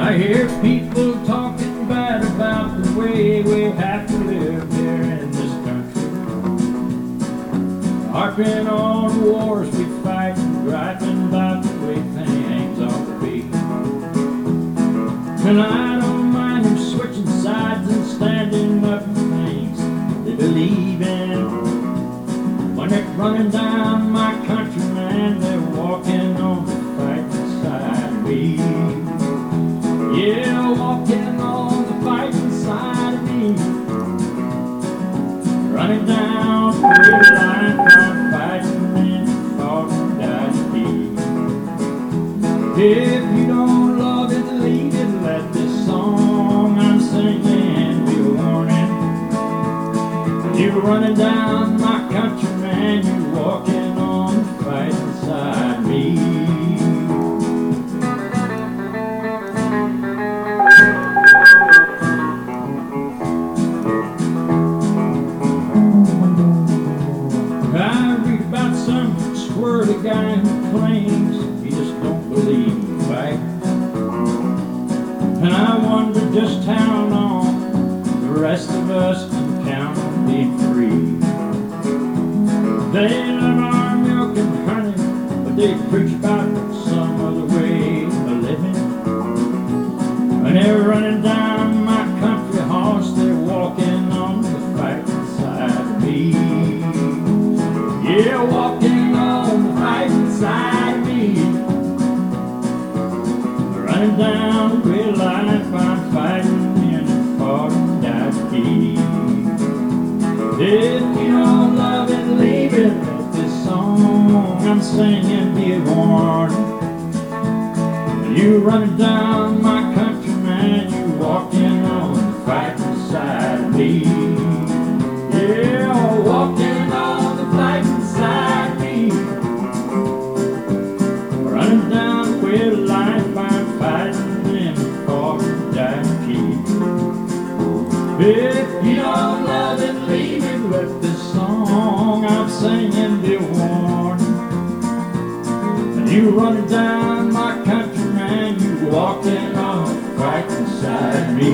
I hear people talking bad about the way we have to live here in this country, harping on the wars we fight and griping about the way things ought to be. And I don't mind them switching sides and standing up for things they believe in. When they're running down my country, man, they're walking on the fighting side of me. Yeah, walking on the fighting side of me. Running down the red line, I'm fighting and fought and died to be. If you don't love it, leave it. Let this song I'm singing be a warning. You're running down my country, man, you're walking on the fighting side of me. I read about some squirrely guy who claims he just don't believe in fight. And I wonder just how long the rest of us can count on being free. They love our milk and honey, but they preach about some other way of living. When they're running down my country horse, they're walking on the fighting side of me. Yeah, walking on the fighting side of me. Running down the real life, I'm fighting and fought and died to be. If you don't love it, leave it. Let this song I'm singing be a warning. You running down my country, man, you walking on the fighting side of me. Yeah, walking on the fighting side of me. Running down the real life, I'm fighting and fought and died to keep. If you don't love it, leave it. Let this song I'm singing be a warning. You running down my country, man, you walking on the fighting side of me.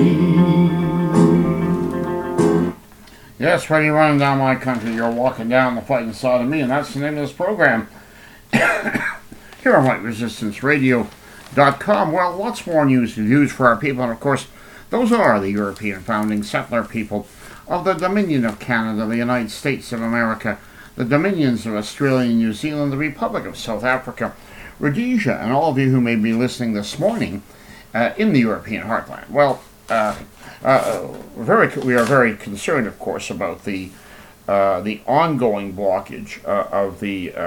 Yes, when you're running down my country, you're walking down the fighting side of me, and that's the name of this program. Here on WhiteResistanceRadio.com. Well, lots more news and views for our people, and of course, those are the European founding settler people of the Dominion of Canada, the United States of America, the Dominions of Australia and New Zealand, the Republic of South Africa, Rhodesia, and all of you who may be listening this morning in the European heartland. Well, we are very concerned, of course, about the ongoing blockage of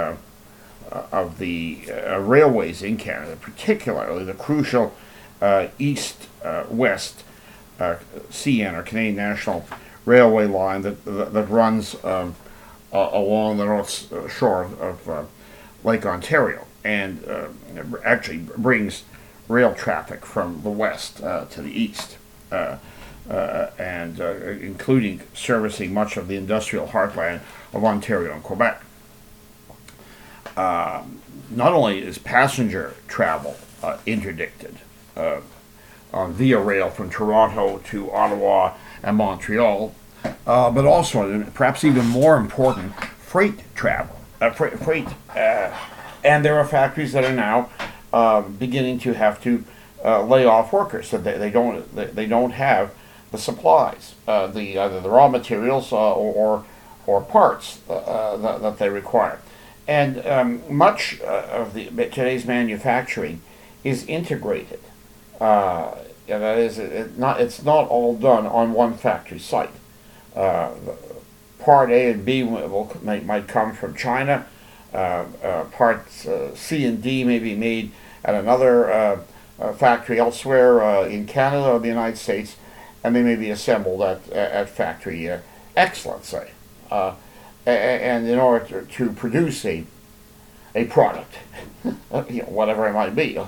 the railways in Canada, particularly the crucial east-west CN, or Canadian National Railway line that runs along the north shore of Lake Ontario, and actually brings rail traffic from the west to the east, and including servicing much of the industrial heartland of Ontario and Quebec. Not only is passenger travel interdicted via rail from Toronto to Ottawa and Montreal, but also, and perhaps even more important, freight travel. And there are factories that are now beginning to have to lay off workers, so they don't have the supplies, either the raw materials or parts that they require. And much of today's manufacturing is integrated. That is, it's not all done on one factory site. Part A and B might come from China. Parts C and D may be made at another factory elsewhere in Canada or the United States, and they may be assembled at factory X, let's say. And in order to produce a product, whatever it might be,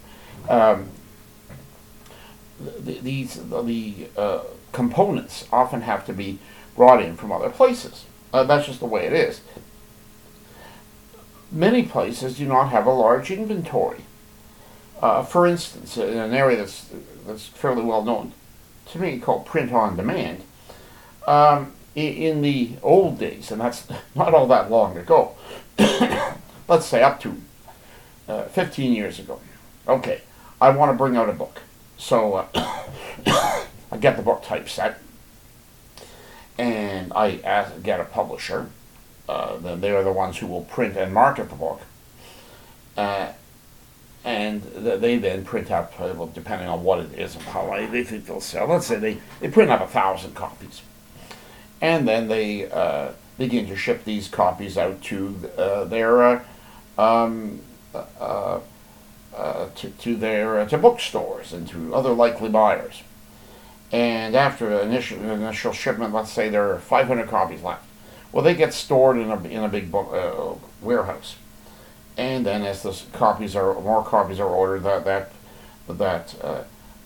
the components often have to be brought in from other places. That's just the way it is. Many places do not have a large inventory For instance, in an area that's fairly well known to me called print on demand, in the old days, and that's not all that long ago, let's say up to 15 years ago. Okay, I want to bring out a book. So I get the book typeset, and get a publisher. Then they are the ones who will print and market the book. And they then print out, well, depending on what it is and how many they think they'll sell. Let's say they print up 1,000 copies. And then they begin to ship these copies out to to bookstores and to other likely buyers. And after an initial shipment, let's say there are 500 copies left. Well, they get stored in a big book warehouse. And then, as more copies are ordered, that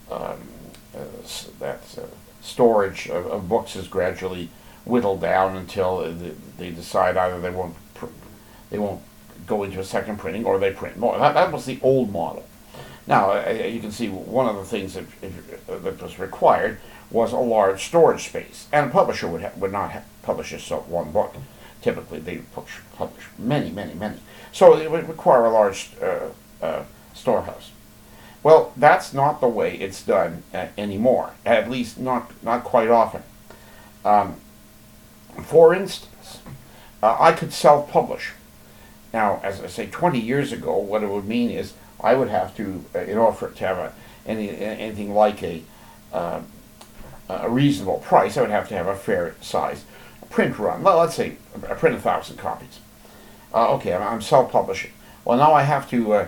storage of books is gradually whittled down until they decide either they won't go into a second printing or they print more. That was the old model. Now you can see one of the things that was required was a large storage space, and a publisher would not publish just one book. Typically, they publish many. So it would require a large storehouse. Well, that's not the way it's done anymore. At least not quite often. For instance, I could self-publish. Now, as I say, 20 years ago, what it would mean is I would have to, in order for it to have anything like a reasonable price, I would have to have a fair size print run. Well, let's say I print 1,000 copies. Okay, I'm self-publishing. Well, now I have to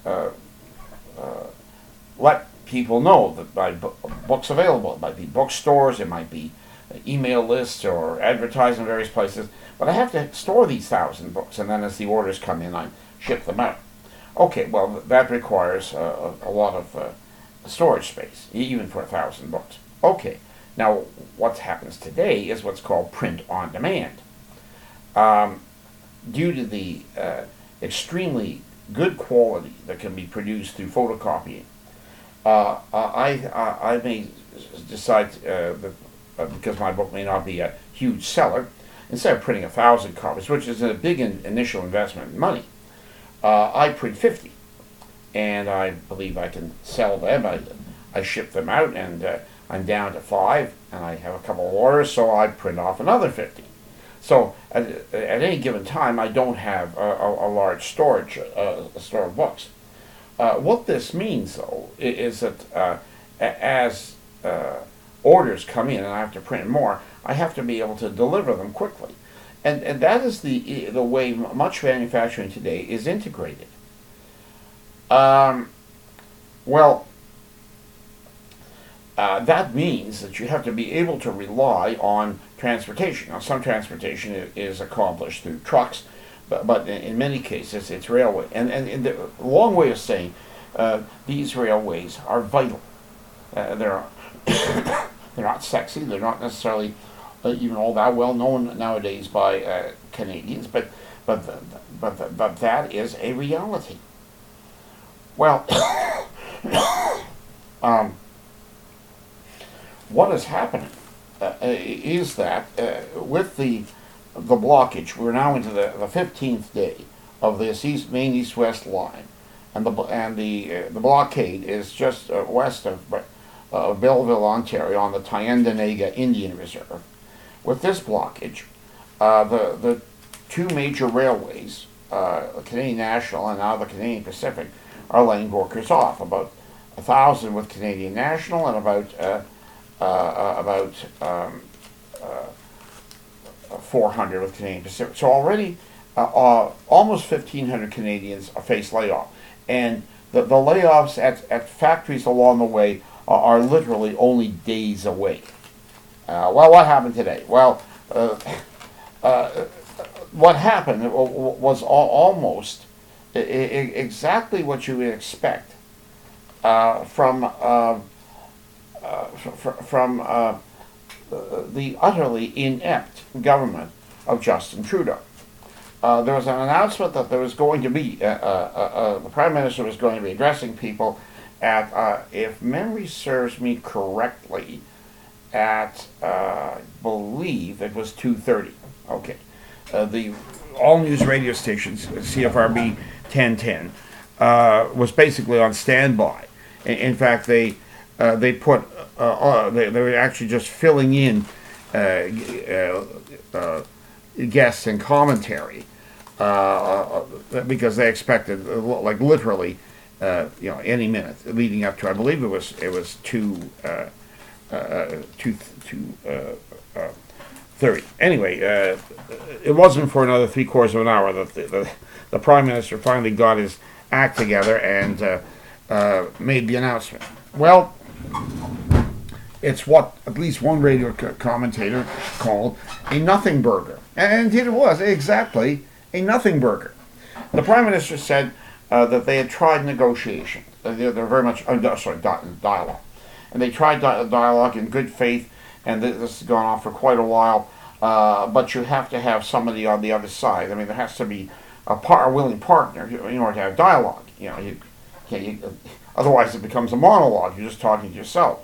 let people know that my book's available. It might be bookstores, it might be email lists or advertising in various places. But I have to store these 1,000 books, and then as the orders come in, I ship them out. Okay, well, that requires a lot of storage space, even for 1,000 books. Okay, now what happens today is what's called print on demand. Due to the extremely good quality that can be produced through photocopying, I may decide that because my book may not be a huge seller, instead of printing 1,000 copies, which is a big initial investment in money, I print 50, and I believe I can sell them. I ship them out, and I'm down to 5, and I have a couple of orders, so I print off another 50. So at any given time, I don't have a large store of books. What this means, though, is that as orders come in and I have to print more, I have to be able to deliver them quickly. And that is the way much manufacturing today is integrated. That means that you have to be able to rely on transportation. Now, some transportation is accomplished through trucks, but in many cases it's railway. And the long way of saying these railways are vital. They're not sexy. They're not necessarily even all that well known nowadays by Canadians, but that is a reality. Well, what is happening is that with the blockage, we're now into the 15th day of this main east-west line, and the blockade is just west of Belleville, Ontario, on the Tyendinaga Indian Reserve. With this blockage, the two major railways, Canadian National and now the Canadian Pacific, are laying workers off. About 1,000 with Canadian National and about 400 with Canadian Pacific. So already almost 1,500 Canadians face layoff. And the layoffs at factories along the way are literally only days away. Well, what happened today? Well, what happened was almost exactly what you would expect from the utterly inept government of Justin Trudeau. there was an announcement that there was going to be the Prime Minister was going to be addressing people at, if memory serves me correctly, at I believe it was 2:30. Okay, the all news radio stations, CFRB 1010, was basically on standby. In fact, they put they were actually just filling in guests and commentary because they expected like literally any minute leading up to, I believe it was 2:30. Anyway, it wasn't for another 3/4 of an hour that the Prime Minister finally got his act together and made the announcement. Well, it's what at least one radio commentator called a nothing burger. And indeed it was, exactly a nothing burger. The Prime Minister said that they had tried negotiation. They're very much, dialogue. And they tried dialogue in good faith, and this has gone on for quite a while. But you have to have somebody on the other side. I mean, there has to be a willing partner in order to have dialogue. Otherwise it becomes a monologue. You're just talking to yourself.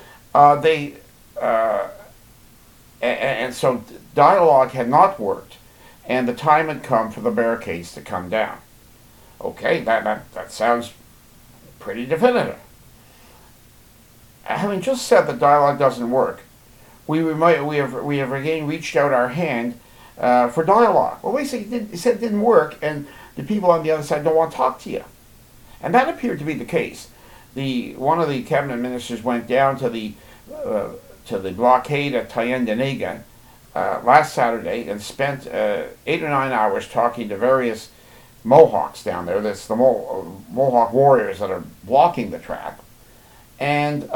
And so dialogue had not worked, and the time had come for the barricades to come down. Okay, that sounds pretty definitive. Having just said that dialogue doesn't work, we have again reached out our hand for dialogue. Well, he said it didn't work, and the people on the other side don't want to talk to you, and that appeared to be the case. One of the cabinet ministers went down to the blockade at Tyendinaga last Saturday and spent 8 or 9 hours talking to various Mohawks down there. That's the Mohawk warriors that are blocking the track. And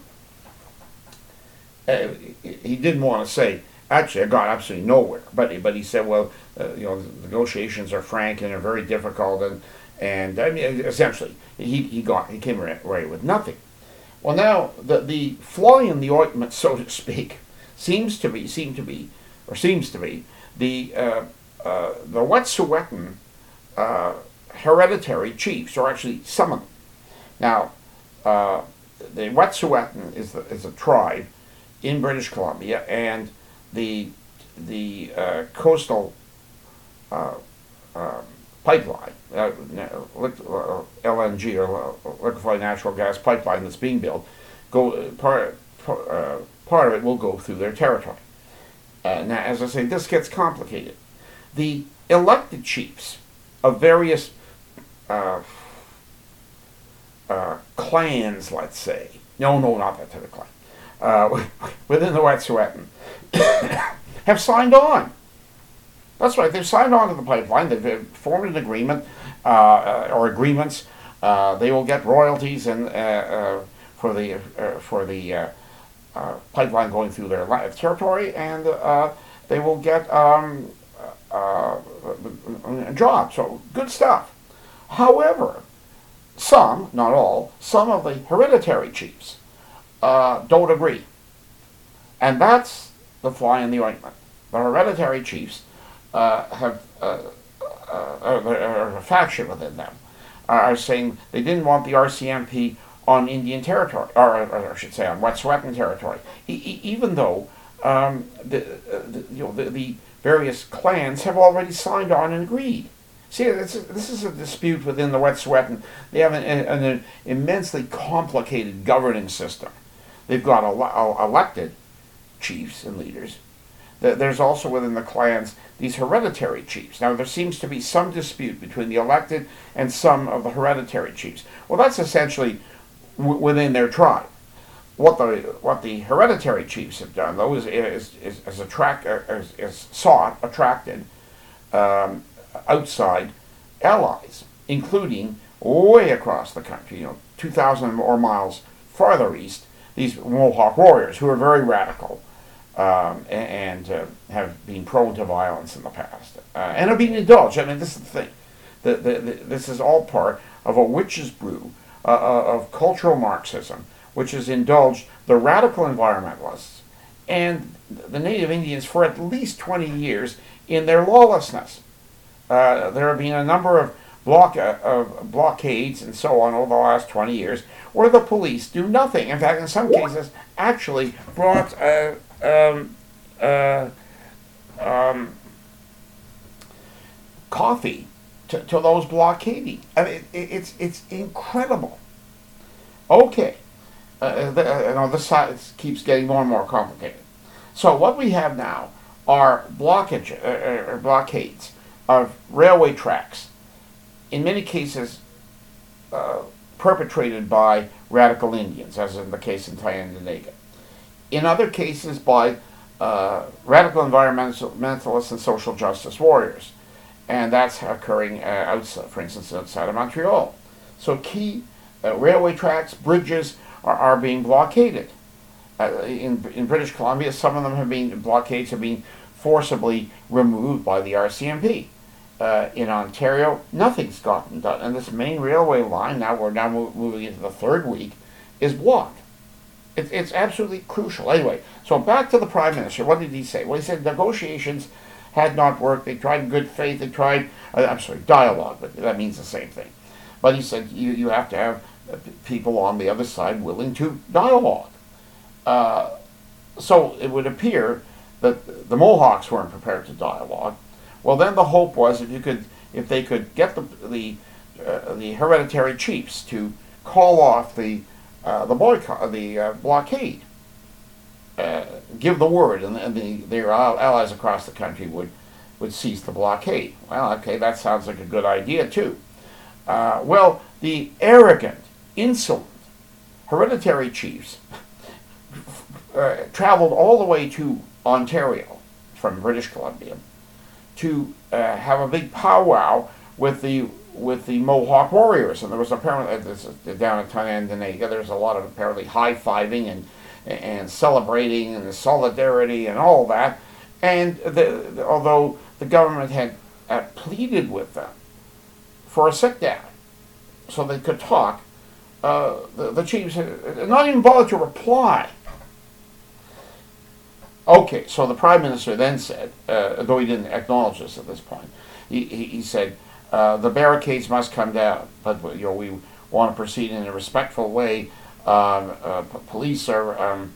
he didn't want to say, actually, I got absolutely nowhere. But he said, well, the negotiations are frank and are very difficult, and I mean, essentially, he came away with nothing. Well, now the fly in the ointment, so to speak, seems to be the Wet'suwet'en hereditary chiefs, or actually some of them. Now, the Wet'suwet'en is a tribe in British Columbia, and the coastal pipeline, LNG or liquefied natural gas pipeline that's being built, part of it will go through their territory. Now, as I say, this gets complicated. The elected chiefs of various clans, let's say, no, not that type of clan, within the Wet'suwet'en, have signed on. That's right, they've signed on to the pipeline. They've formed an agreement or agreements. They will get royalties and for the pipeline going through their territory, and they will get jobs. So good stuff. However, some, not all, some of the hereditary chiefs don't agree, and that's the fly in the ointment. The hereditary chiefs have a faction within them are saying they didn't want the RCMP on Indian territory, or I should say on Wet'suwet'en territory, even though the various clans have already signed on and agreed. See, this is a dispute within the Wet'suwet'en. They have an immensely complicated governing system. They've got elected chiefs and leaders. There's also within the clans these hereditary chiefs. Now, there seems to be some dispute between the elected and some of the hereditary chiefs. Well, that's essentially within their tribe. What the hereditary chiefs have done, though, is attracted outside allies, including way across the country, 2,000 or miles farther east, these Mohawk warriors who are very radical. And have been prone to violence in the past, and have been indulged. I mean, this is the thing. This is all part of a witch's brew of cultural Marxism, which has indulged the radical environmentalists and the Native Indians for at least 20 years in their lawlessness. there have been a number of blockades and so on over the last 20 years where the police do nothing. In fact, in some cases, actually brought coffee to those blockading. I mean, it's incredible. Okay, this side keeps getting more and more complicated. So what we have now are blockades of railway tracks, in many cases perpetrated by radical Indians, as in the case in Tyendinaga. In other cases by radical environmentalists and social justice warriors. And that's occurring outside, for instance, outside of Montreal. So key railway tracks, bridges are being blockaded. In British Columbia, some of them have been blockades have been forcibly removed by the RCMP. In Ontario, nothing's gotten done, and this main railway line, now we're moving into the third week, is blocked. It's absolutely crucial. Anyway, so back to the Prime Minister. What did he say? Well, he said negotiations had not worked. They tried good faith. They tried, dialogue, but that means the same thing. But he said you have to have people on the other side willing to dialogue. So it would appear that the Mohawks weren't prepared to dialogue. Well, then the hope was if they could get the hereditary chiefs to call off the boycott, the blockade, give the word, and their allies across the country would cease the blockade. Well, okay, that sounds like a good idea too. Well, the arrogant, insolent hereditary chiefs traveled all the way to Ontario from British Columbia to have a big powwow with the Mohawk warriors, and there was apparently down in Tyendinaga. There's a lot of apparently high-fiving and celebrating and the solidarity and all that. And although the government had pleaded with them for a sit-down so they could talk, the chiefs had not even bothered to reply. Okay, so the Prime Minister then said, though he didn't acknowledge this at this point, he said, the barricades must come down, but we want to proceed in a respectful way. Police are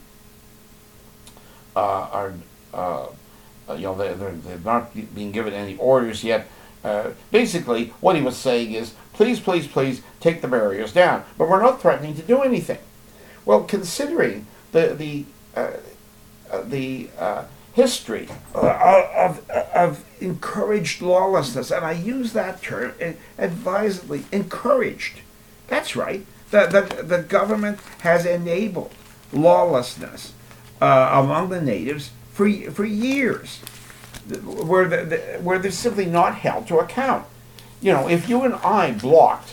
they're not being given any orders yet. Basically, what he was saying is, please, please, please take the barriers down, but we're not threatening to do anything. Well, considering the history of encouraged lawlessness, and I use that term advisedly, encouraged. That's right. The government has enabled lawlessness among the natives for years, where they're simply not held to account. You know, if you and I blocked,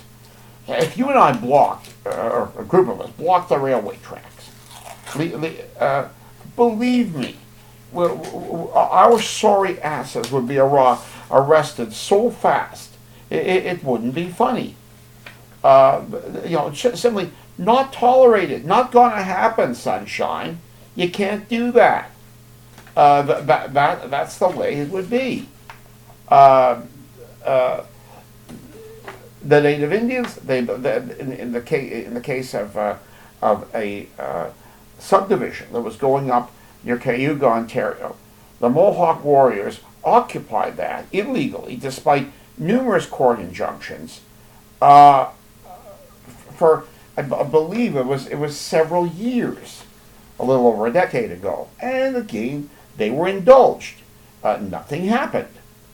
or a group of us blocked the railway tracks, believe me, our sorry asses would be arrested so fast, it wouldn't be funny. Simply not tolerated, not going to happen, sunshine. You can't do that. That's the way it would be. The Native Indians, in the case of a subdivision that was going up near Cayuga, Ontario, the Mohawk warriors occupied that illegally, despite numerous court injunctions, for I believe it was several years, a little over a decade ago, and again they were indulged. Nothing happened.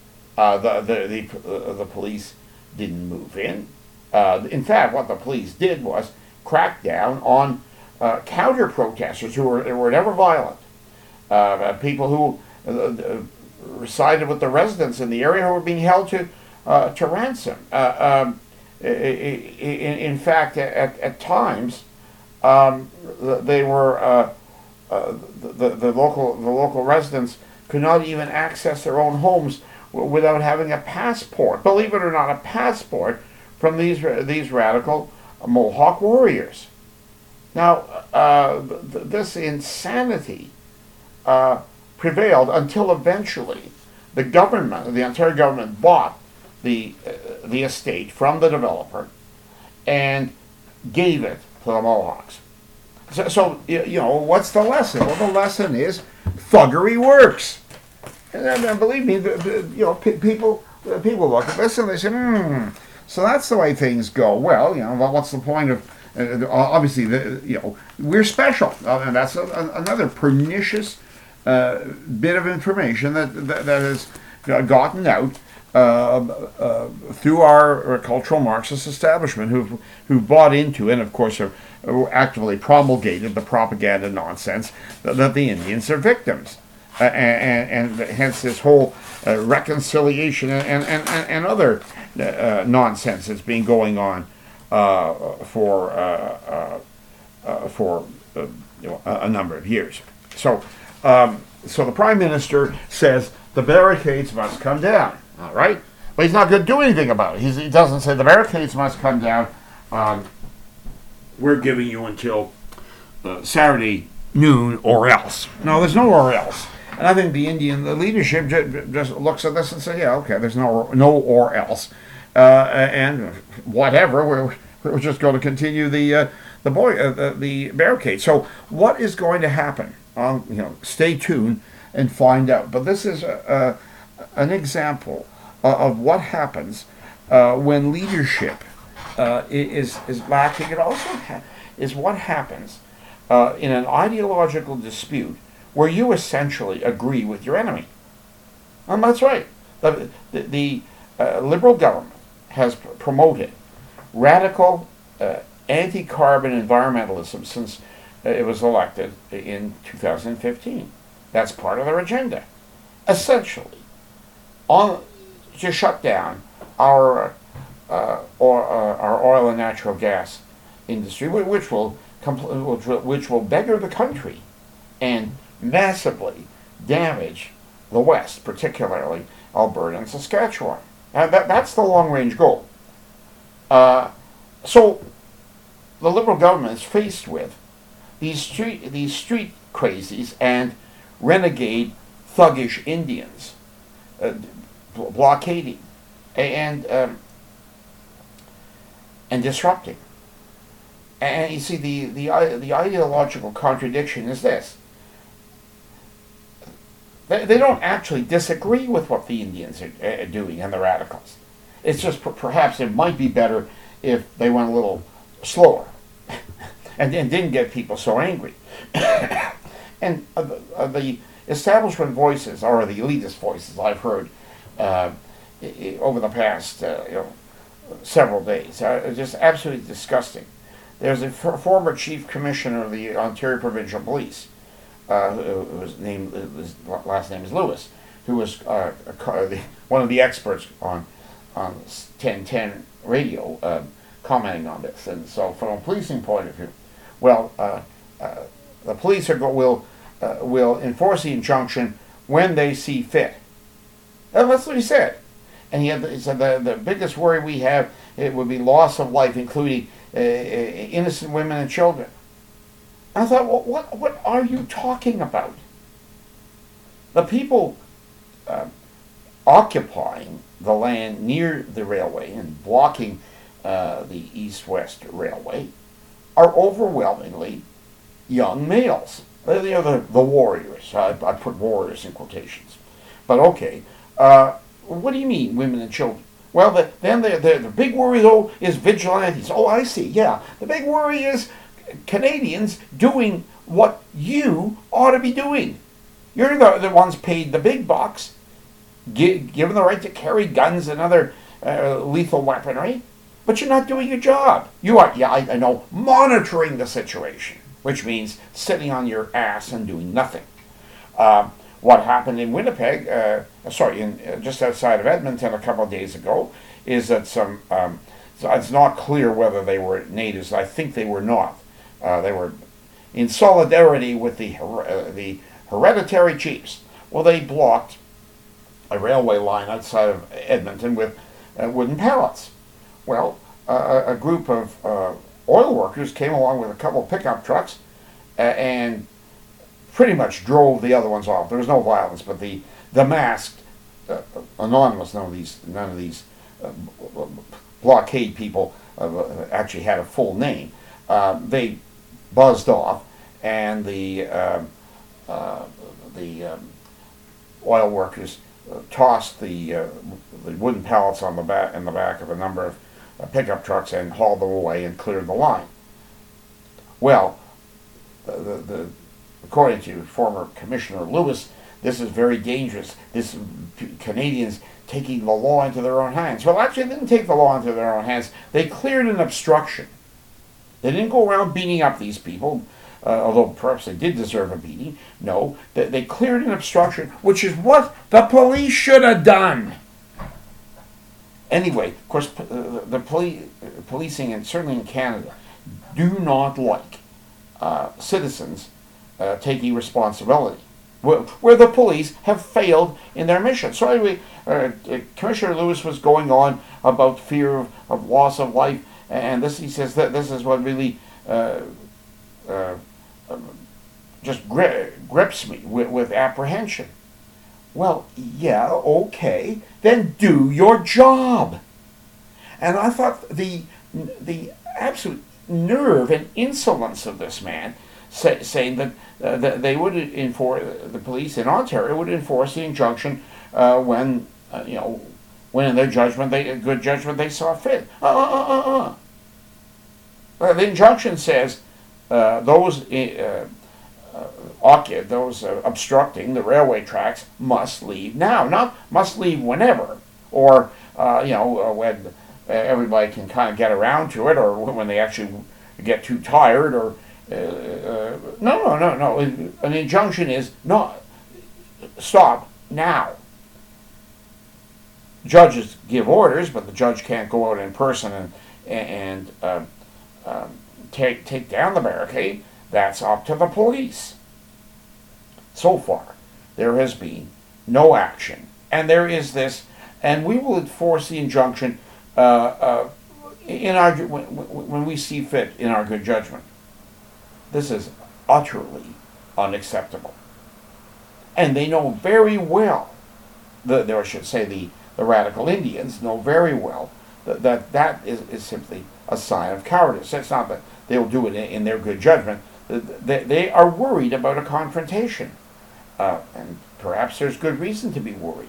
The police didn't move in. In fact, what the police did was crack down on counter protesters who were never violent. People who resided with the residents in the area who were being held to ransom. In fact, at times, they were the local residents could not even access their own homes without having a passport. Believe it or not, a passport from these radical Mohawk warriors. Now, this insanity prevailed until eventually the Ontario government bought the estate from the developer and gave it to the Mohawks. So what's the lesson? Well, the lesson is thuggery works. And believe me, people look at this and they say, so that's the way things go. Well, what's the point of? Obviously, we're special, and that's another pernicious bit of information that has gotten out through our cultural Marxist establishment, who've bought into and of course have actively promulgated the propaganda nonsense that the Indians are victims, and hence this whole reconciliation and other nonsense that's been going on for a number of years. So the Prime Minister says the barricades must come down. All right, but he's not going to do anything about it. He doesn't say the barricades must come down. We're giving you until Saturday noon or else. No, there's no or else. And I think the Indian leadership just looks at this and says, yeah, okay, there's no or else. And whatever, we're just going to continue the barricade. So what is going to happen? Stay tuned and find out. But this is an example of what happens when leadership is lacking. It also is what happens in an ideological dispute where you essentially agree with your enemy. And that's right. The Liberal government has promoted radical anti-carbon environmentalism since it was elected in 2015. That's part of their agenda. Essentially, to shut down our oil and natural gas industry, which will beggar the country and massively damage the West, particularly Alberta and Saskatchewan. That's the long-range goal. So the Liberal government is faced with these street crazies and renegade, thuggish Indians blockading and disrupting. And you see, the ideological contradiction is this. They don't actually disagree with what the Indians are doing and the radicals. It's just perhaps it might be better if they went a little slower and didn't get people so angry. And the establishment voices, or the elitist voices I've heard over the past several days, are just absolutely disgusting. There's a former chief commissioner of the Ontario Provincial Police, whose last name is Lewis, who was one of the experts on 1010 radio commenting on this. And so from a policing point of view, well, the police will enforce the injunction when they see fit. That's what he said. And he said the biggest worry we have, it would be loss of life, including innocent women and children. I thought, well, what are you talking about? The people occupying the land near the railway and blocking the east-west railway are overwhelmingly young males. They're the warriors. I put warriors in quotations. But okay, what do you mean, women and children? Well, then the big worry, though, is vigilantes. Oh, I see, yeah. The big worry is Canadians doing what you ought to be doing. You're the ones paid the big bucks, given the right to carry guns and other lethal weaponry, but you're not doing your job. You are, yeah, I know, monitoring the situation, which means sitting on your ass and doing nothing. What happened in Winnipeg, just outside of Edmonton a couple of days ago, is that it's not clear whether they were natives. I think they were not. They were in solidarity with the hereditary chiefs. Well, they blocked a railway line outside of Edmonton with wooden pallets. Well, a group of oil workers came along with a couple of pickup trucks and pretty much drove the other ones off. There was no violence, but the masked, anonymous, none of these blockade people actually had a full name. They buzzed off, and the oil workers tossed the wooden pallets on the back in the back of a number of pickup trucks and hauled them away and cleared the line. Well, according to former Commissioner Lewis, this is very dangerous. This Canadians taking the law into their own hands. Well, actually, they didn't take the law into their own hands. They cleared an obstruction. They didn't go around beating up these people, although perhaps they did deserve a beating. No, they cleared an obstruction, which is what the police should have done. Anyway, of course, the policing, and certainly in Canada, do not like citizens taking responsibility where the police have failed in their mission. So anyway, Commissioner Lewis was going on about fear of loss of life, and he says that this is what really just grips me with apprehension. Well, yeah, okay, then do your job. And I thought the absolute nerve and insolence of this man, saying that they would enforce, the police in Ontario would enforce the injunction when when in their judgment, good judgment, they saw fit. The injunction says those obstructing the railway tracks must leave now, not must leave whenever, or when everybody can kind of get around to it, or when they actually get too tired, or no. An injunction is not stop now. Judges give orders, but the judge can't go out in person and take down the barricade. That's up to the police. So far, there has been no action, and there is this, and we will enforce the injunction in our when we see fit in our good judgment. This is utterly unacceptable, and they know very well. I should say the radical Indians know very well that is simply a sign of cowardice. It's not that they'll do it in their good judgment. They are worried about a confrontation, and perhaps there's good reason to be worried.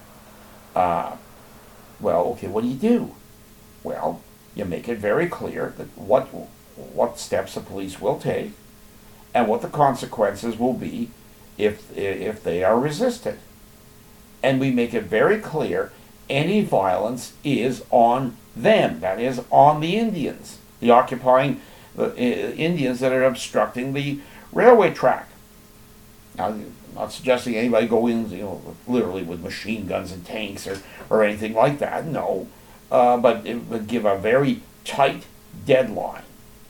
Well, okay, what do? Well, you make it very clear that what steps the police will take and what the consequences will be if they are resisted. And we make it very clear any violence is on them, that is, on the Indians, the occupying Indians that are obstructing the railway track. Now, I'm not suggesting anybody go in, literally with machine guns and tanks or anything like that. No, but it would give a very tight deadline.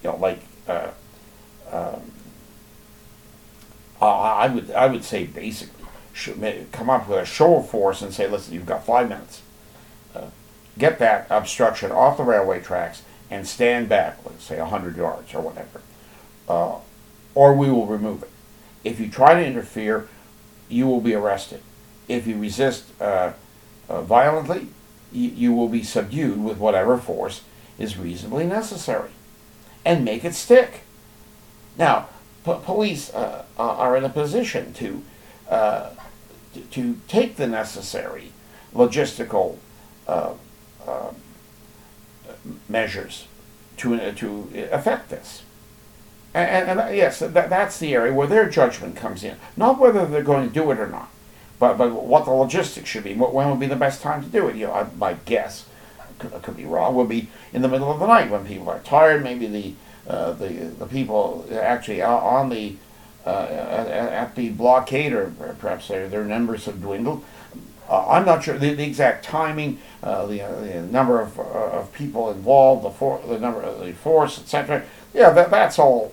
I would say basically come up with a show of force and say, listen, you've got 5 minutes. Get that obstruction off the railway tracks and stand back, let's say 100 yards or whatever, or we will remove it. If you try to interfere, you will be arrested. If you resist violently, you will be subdued with whatever force is reasonably necessary, and make it stick. Now, police are in a position to take the necessary logistical measures to affect this. And yes, that's the area where their judgment comes in. Not whether they're going to do it or not, but what the logistics should be. When would be the best time to do it? My guess, I could be wrong, would be in the middle of the night when people are tired. Maybe the people actually on the at the blockade, or perhaps their numbers have dwindled. I'm not sure the exact timing, the number of people involved, the number of the force, etc. Yeah, that's all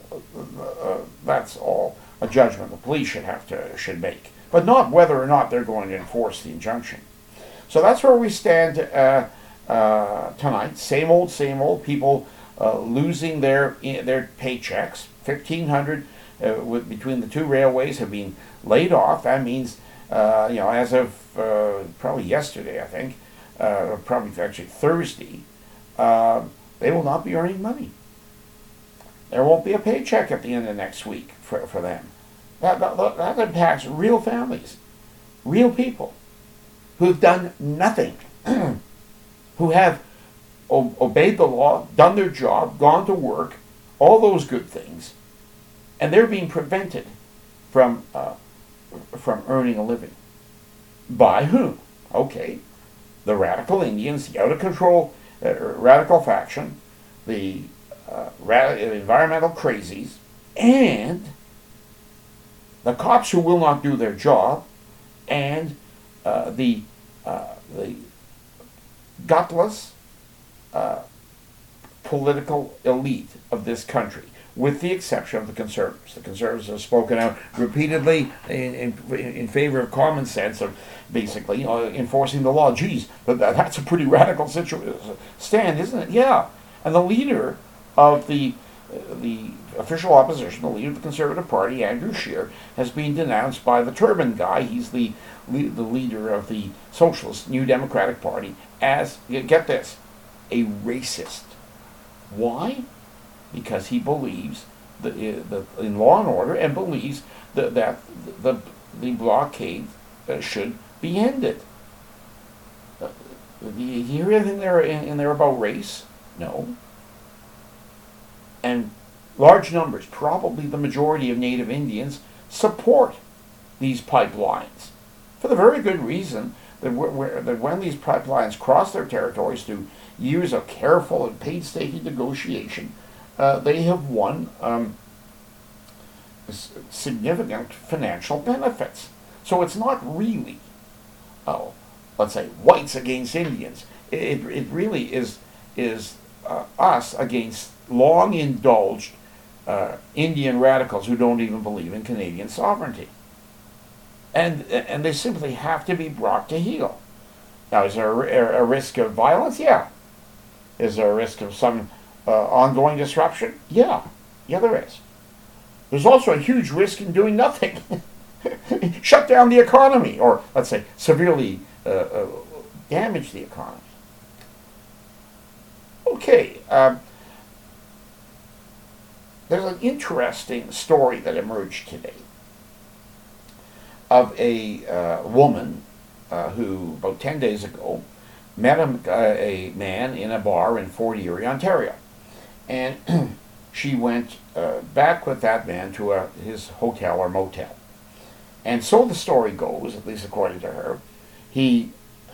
a judgment the police should make, but not whether or not they're going to enforce the injunction. So that's where we stand tonight. Same old people losing their paychecks. 1,500 between the two railways have been laid off. That means as of probably yesterday, I think, probably actually Thursday, they will not be earning money. There won't be a paycheck at the end of next week for them. That impacts real families, real people who've done nothing, who have obeyed the law, done their job, gone to work, all those good things, and they're being prevented from earning a living. By whom? Okay, the radical Indians, the out-of-control radical faction, the environmental crazies, and the cops who will not do their job, and the gutless political elite of this country, with the exception of the conservatives. The conservatives have spoken out repeatedly in favor of common sense, of basically enforcing the law. Geez, that's a pretty radical stand, isn't it? Yeah. And the leader of the official opposition, the leader of the Conservative Party, Andrew Scheer, has been denounced by the turban guy. He's the leader of the Socialist New Democratic Party as, get this, a racist. Why? Because he believes in law and order, and believes that the blockade should be ended. Do you hear anything in there about race? No. And large numbers, probably the majority of Native Indians, support these pipelines for the very good reason that when these pipelines cross their territories through years of careful and painstaking negotiation, they have won significant financial benefits. So it's not really, let's say, whites against Indians. It really is us against long-indulged Indian radicals who don't even believe in Canadian sovereignty. And they simply have to be brought to heel. Now, is there a risk of violence? Yeah. Is there a risk of some ongoing disruption? Yeah. Yeah, there is. There's also a huge risk in doing nothing. Shut down the economy, or let's say severely damage the economy. Okay. There's an interesting story that emerged today of a woman who, about 10 days ago, met a man in a bar in Fort Erie, Ontario. And she went back with that man to his hotel or motel. And so the story goes, at least according to her, he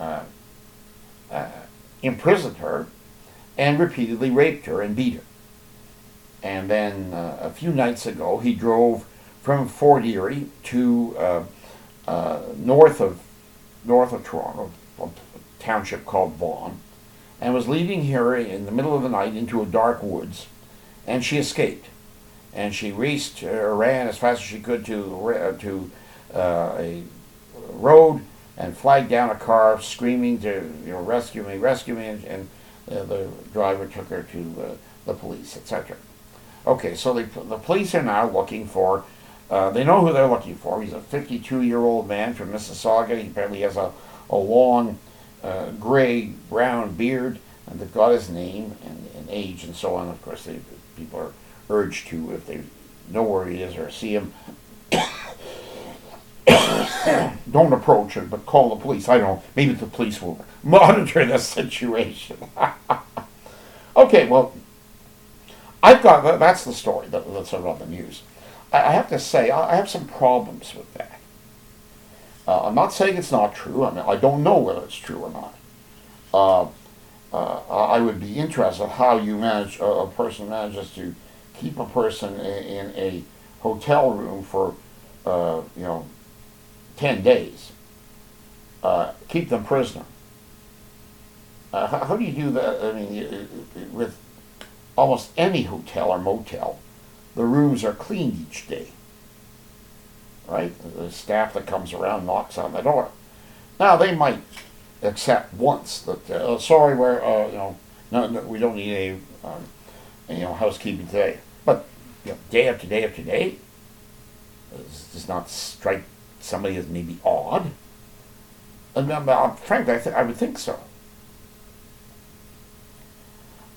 imprisoned her and repeatedly raped her and beat her. And then a few nights ago, he drove from Fort Erie to north of Toronto, a township called Vaughan, and was leaving her in the middle of the night into a dark woods, and she escaped. And she ran as fast as she could to a road and flagged down a car, screaming to rescue me, and the driver took her to the police, etc. Okay, so the police are now looking for. They know who they're looking for. He's a 52-year-old man from Mississauga. He apparently has a long gray-brown beard, and they've got his name and age and so on. Of course, people are urged to, if they know where he is or see him, don't approach him, but call the police. I don't know. Maybe the police will monitor the situation. Okay, well, that's the story that's on the news. I have to say, I have some problems with that. I'm not saying it's not true. I mean, I don't know whether it's true or not. I would be interested how a person manages to keep a person in a hotel room for 10 days. Keep them prisoner. How do you do that? I mean, with almost any hotel or motel, the rooms are cleaned each day, right? The staff that comes around knocks on the door. Now they might accept once that sorry, no, we don't need any housekeeping today. But day after day after day, does not strike somebody as maybe odd. And frankly, I would think so.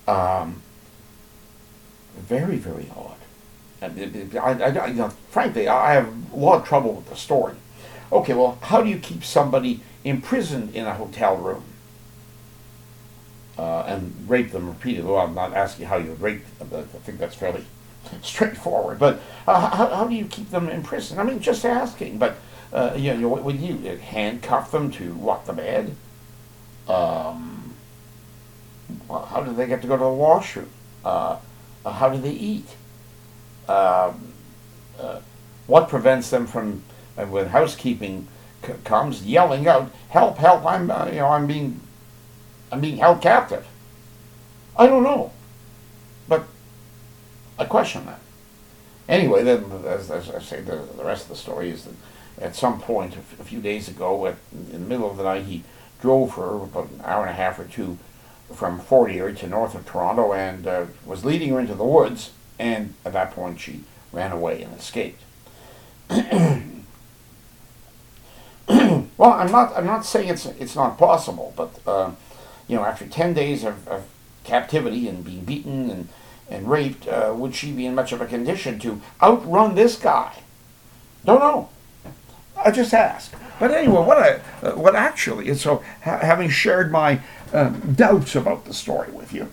Um, very, very odd. Frankly, I have a lot of trouble with the story. Okay, well, how do you keep somebody imprisoned in a hotel room and rape them repeatedly? Well, I'm not asking how you rape them, but I think that's fairly straightforward. But how do you keep them in prison? I mean, just asking. But would you handcuff them to what, the bed? How do they get to go to the washroom? How do they eat? What prevents them from, when housekeeping comes, yelling out, "Help! Help! I'm being held captive." I don't know, but I question that. Anyway, then, as I say, the rest of the story is that at some point, a few days ago, in the middle of the night, he drove for about an hour and a half or two from Fort Erie to north of Toronto and was leading her into the woods, and at that point she ran away and escaped. Well, I'm not saying it's not possible, but after 10 days of captivity and being beaten and raped, would she be in much of a condition to outrun this guy? Don't know. I just ask. But anyway, what actually is, so having shared my doubts about the story with you,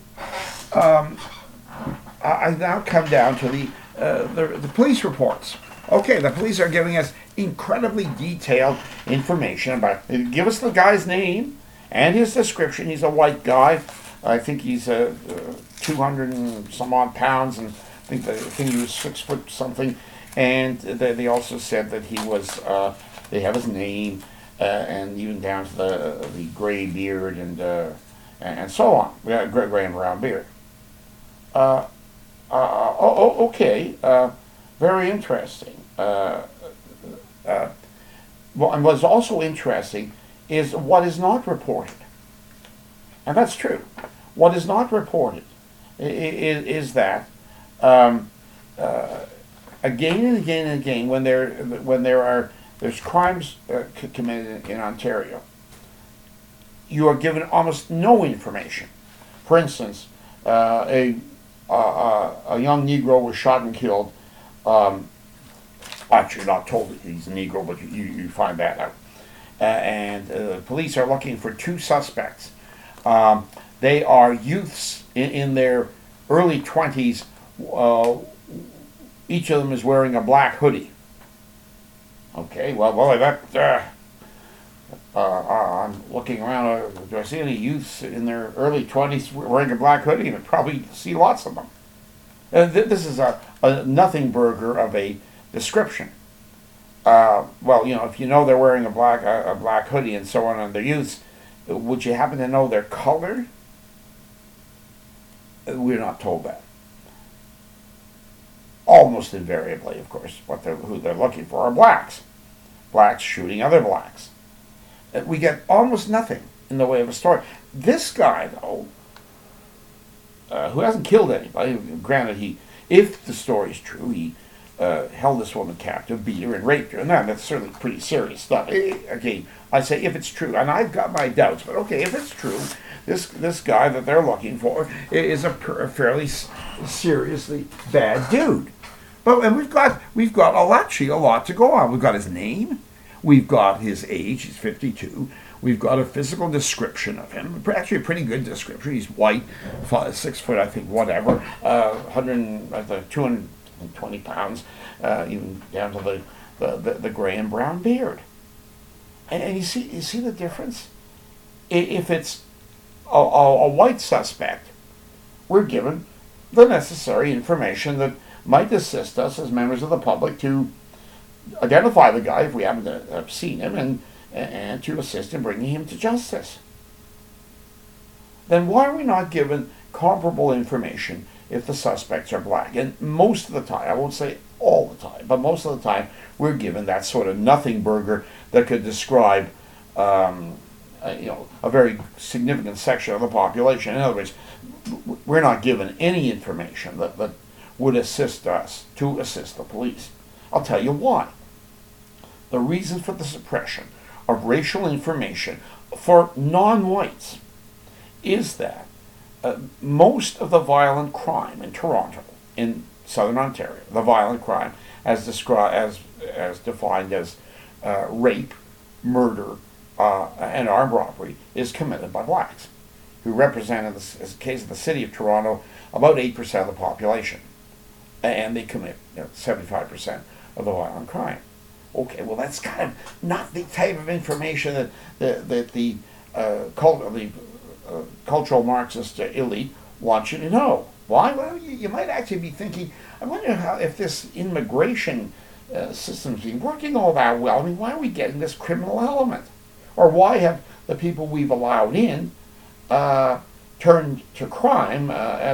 I now come down to the police reports. Okay, the police are giving us incredibly detailed information about. They give us the guy's name and his description. He's a white guy. I think he's 200 and some odd pounds, and I think he was 6 foot something. And they also said that he was. They have his name, and even down to the gray beard and so on. Gray and brown beard. Okay. Very interesting. Well, and what's also interesting is what is not reported. And that's true. What is not reported is that again and again and again, when there's crimes committed in Ontario, you are given almost no information. For instance, a young Negro was shot and killed. Actually, not told that he's a Negro, but you find that out. And the police are looking for 2 suspects. They are youths in their early 20s. Each of them is wearing a black hoodie. Okay, well, I'm looking around. Do I see any youths in their early 20s wearing a black hoodie? And I probably see lots of them. This is a nothing burger of a description. If you know they're wearing a black hoodie and so on, and they're youths, would you happen to know their color? We're not told that. Almost invariably, of course, who they're looking for are blacks. Blacks shooting other blacks. We get almost nothing in the way of a story. This guy, though, who hasn't killed anybody, granted, if the story is true, he held this woman captive, beat her, and raped her, and that's certainly pretty serious stuff. Again, I say if it's true, and I've got my doubts, but okay, if it's true, this guy that they're looking for is a fairly seriously bad dude. And we've got a lot to go on. We've got his name, we've got his age, he's 52. We've got a physical description of him, actually a pretty good description. He's white, 6 foot, I think, whatever, 220 pounds, even down to the gray and brown beard. And you see the difference? If it's a white suspect, we're given the necessary information that might assist us as members of the public to identify the guy if we happen to have seen him and to assist in bringing him to justice. Then why are we not given comparable information if the suspects are black? And most of the time, I won't say all the time, but most of the time, we're given that sort of nothing burger that could describe a very significant section of the population. In other words, we're not given any information that would assist us to assist the police. I'll tell you why. The reason for the suppression of racial information for non-whites is that most of the violent crime in Toronto, in southern Ontario, the violent crime as described as defined as rape, murder, and armed robbery, is committed by blacks, who represent, in the case of the city of Toronto, about 8% of the population, and they commit 75% of the violent crime. Okay, well, that's kind of not the type of information that the cultural Marxist elite wants you to know. Why? Well, you might actually be thinking, I wonder if this immigration system's been working all that well. I mean, why are we getting this criminal element? Or why have the people we've allowed in turned to crime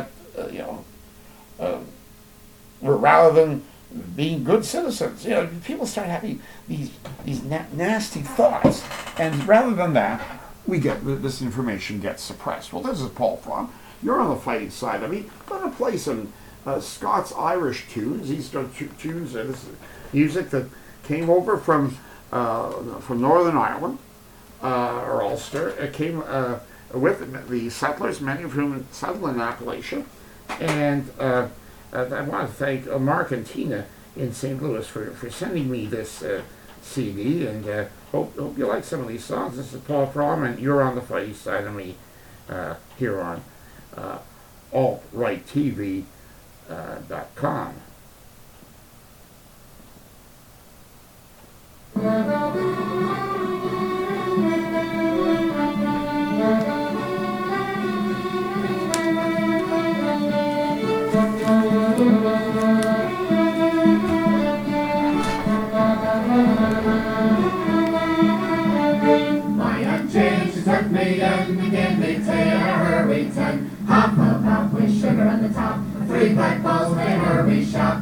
rather than being good citizens? People start having these nasty thoughts, and rather than that, we get this information gets suppressed. Well, this is Paul Fromm. You're on the fighting side. I mean, I'm going to play some Scots Irish tunes. These are tunes. This is music that came over from Northern Ireland or Ulster. It came with the settlers, many of whom settled in Appalachia, and I want to thank Mark and Tina in St. Louis for sending me this CD, and hope you like some of these songs. This is Paul Fromm, and you're on the fighting side of me here on altrighttv.com. Took me and gave me tea and a hurry ton. Half a cup with sugar on the top, 3 black balls with a hurry shop.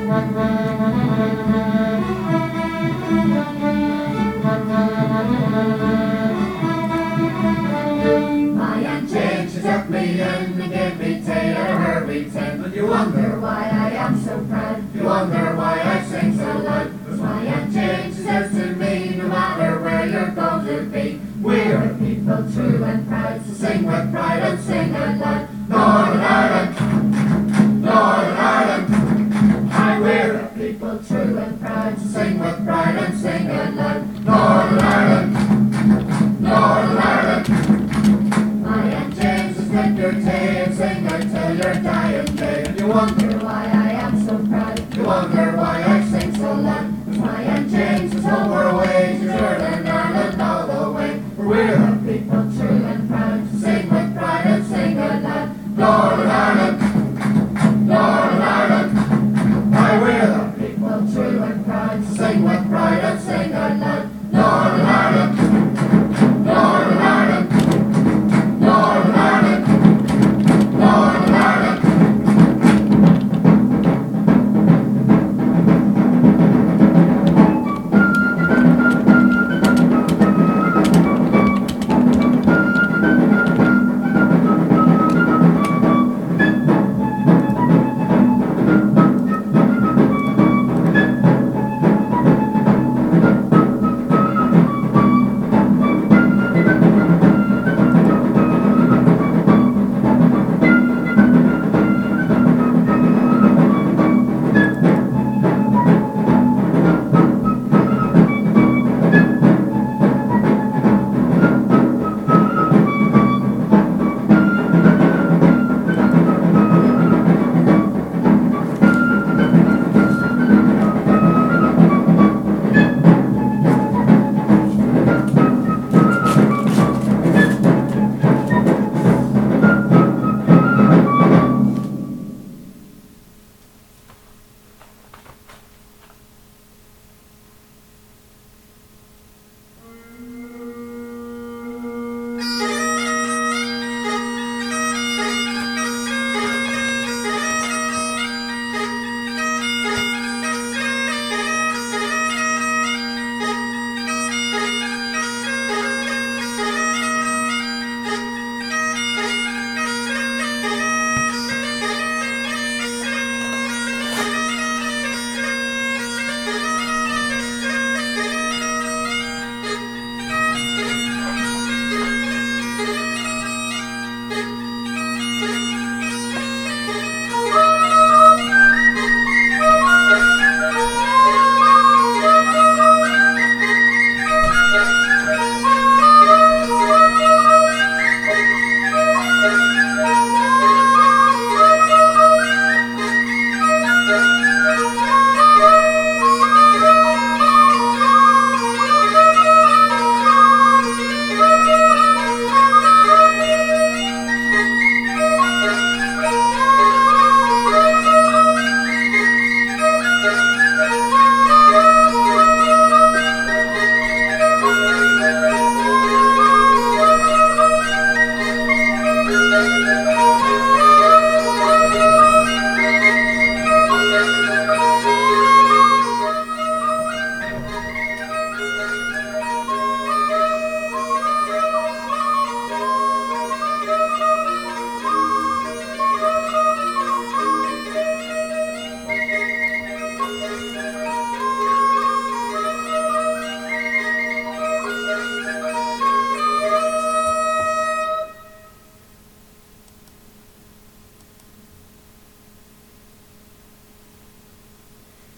My Aunt Jane, she took me and gave me tea and a hurry ton. And you wonder why I am so proud, you wonder why I sing so loud. 'Cause my Aunt Jane, she says to me, no matter where you're going to be, we're a people true and proud, so sing with pride and sing out loud. Northern Ireland, Northern Ireland. Aye, we're a people true and proud, so sing with pride and sing out loud. Northern Ireland, Northern Ireland. My Aunt James is drink your tea and sing out till your dying day. And you wonder why I am so proud, you wonder why I sing so loud. 'Cause my Aunt James is homeward away to Northern Ireland all the way. We're a people true and proud, so sing with pride and sing out loud. Northern Ireland, Northern Ireland. Aye, we're the people true and proud, so sing with pride and sing out loud. Northern Ireland, Northern Ireland, Northern Ireland, Northern Ireland.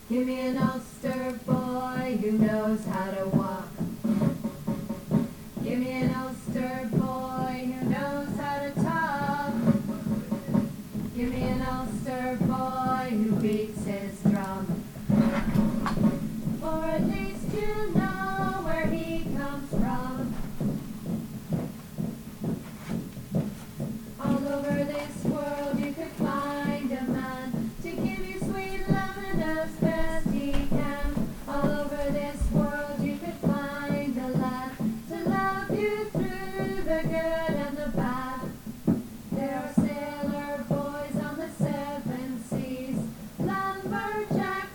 Give me an Ulster boy who knows how to walk. Give me an Ulster boy who knows how to talk. Give me an Ulster boy who beats his drum. Or at least you know where he comes from. All over this world you could find a man to give you sweet loving as best he can. All over this world you could find a lad to love you through the good and the bad. There are sailor boys on the seven seas, lumberjacks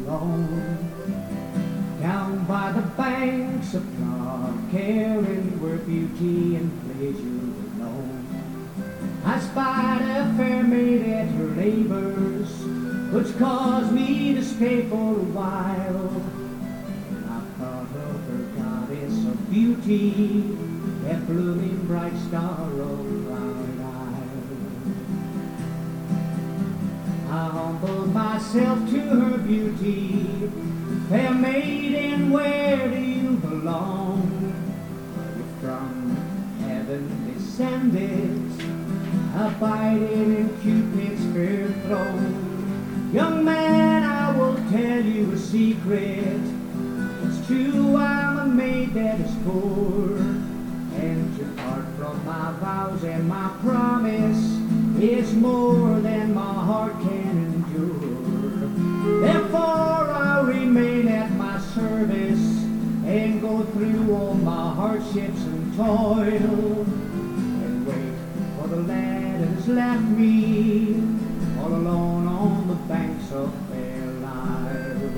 alone. Down by the banks of Loch Erin, where beauty and pleasure were known, I spied a fair maid at her labours, which caused me to stay for a while. I thought of her goddess of beauty, that blooming bright star of Cloud Isle. I humbled myself to her beauty. Fair maiden, where do you belong? Are you from heaven descended, abiding in Cupid's fair throne? Young man, I will tell you a secret. It's true, I'm a maid that is poor, and to part from my vows and my promise is more than my heart can endure. Therefore I'll remain at my service and go through all my hardships and toil, and wait for the lad that has left me all alone on the banks of Fair Isle.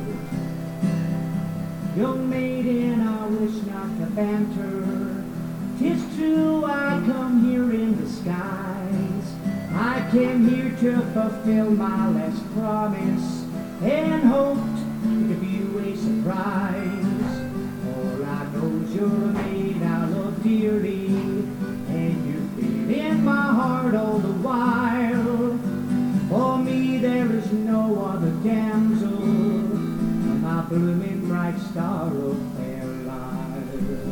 Young maiden, I wish not to banter. 'Tis true I come here in disguise. I came here to fulfill my last promise and hoped to give you a surprise. For I know you're a maid I love dearly, and you've been in my heart all the while. For me there is no other damsel, my blooming bright star of Fair Isle.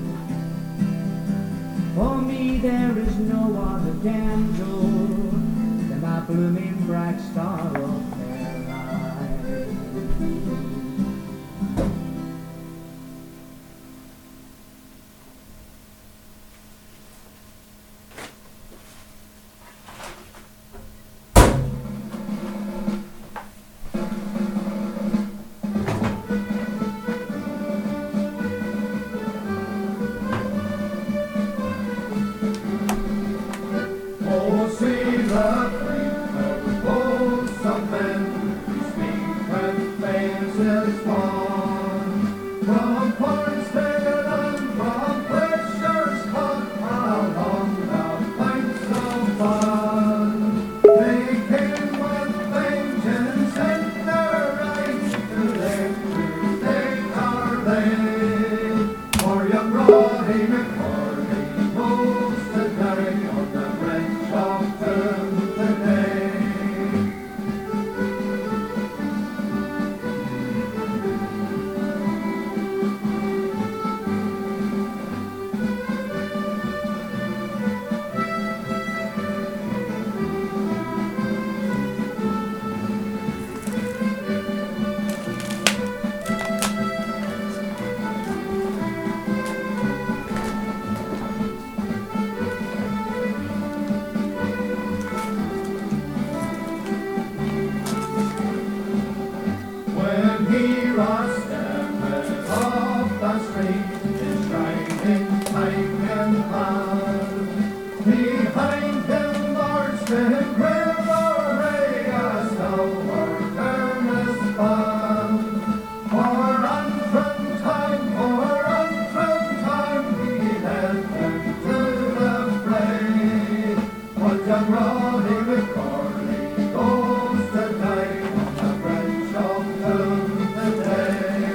For me there is no other damsel than my blooming bright star of Fair Isle. Oh, see the freak of both of men, whose secret faces gone. From Portsmouth and from Fisher's Cot along the banks of Fun, they came with vengeance in their eyes to live to take our day. For young Roddy McCordy goes to die on the bridge of doom today. When he was stepping off the street, his shining pike in hand, behind him marched in grim array a stalwart earnest band. For untrimmed time, he led them to the fray. But young Roddy McCordy goes to die on the bridge of doom today.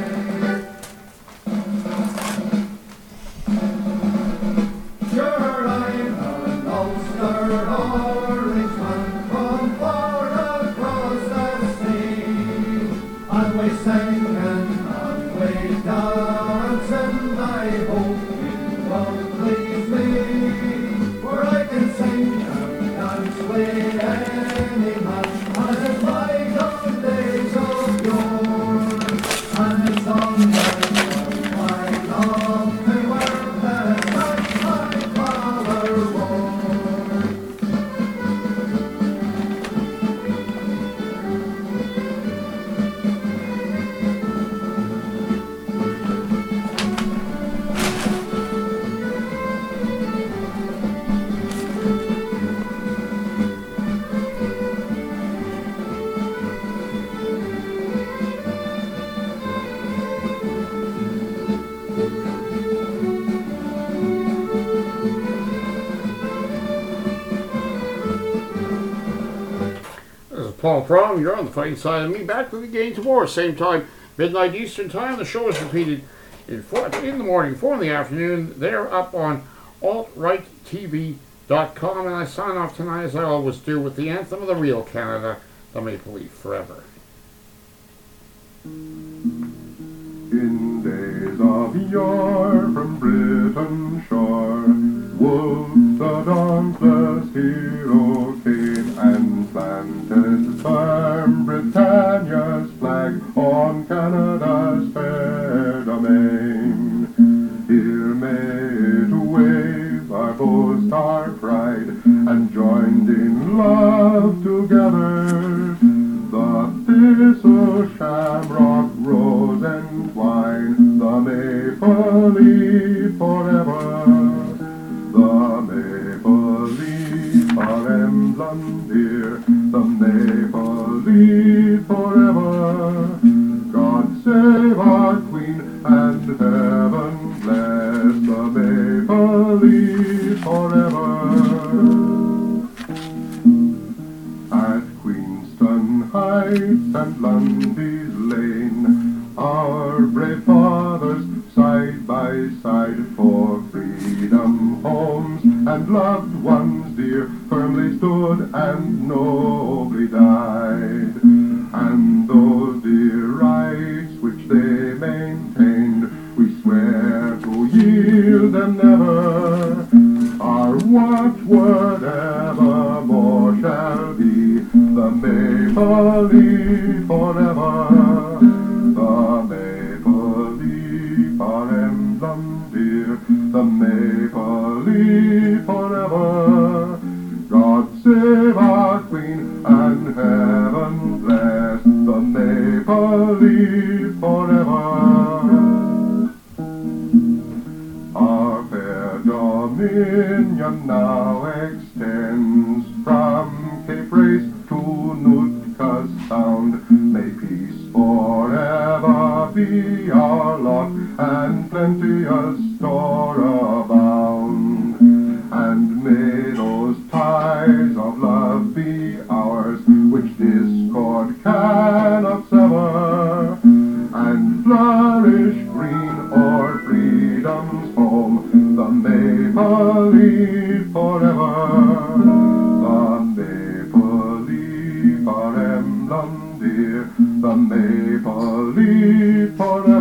Paul Fromm. You're on the fighting side of me. Back with the game tomorrow, same time, midnight Eastern time. The show is repeated in the morning, 4 in the afternoon. They're up on altrighttv.com. And I sign off tonight, as I always do, with the anthem of the real Canada, the Maple Leaf Forever. In days of yore from Britain's shore, Wolfe the dauntless hero came and planted firm Britannia's flag on Canada's fair domain. Here may it wave our boast, our pride, and joined in love together. The thistle, shamrock, rose, and twine, the maple leaf forever. The maple leaf, our emblem dear, the maple leaf forever. God save our Queen and heaven bless the maple leaf forever. At Queenston Heights and Lundy's Lane, our brave fathers side by side for freedom, homes, and loved ones dear firmly stood and nobly died. And those dear rights which they maintained, we swear to yield them never. Our watchword evermore shall be the maple leaf forever. The maple leaf, our emblem dear, the maple leaf forever. God save our Queen and heaven bless the maple leaf forever. Our fair dominion now extends from Cape Race to Nootka Sound. May peace forever be our lot, and plenteous store abound. And may those ties of love be ours, which discord cannot sever, and flourish green o'er freedom's home, the maple leaf forever. The maple leaf, our emblem dear, the maple leaf forever.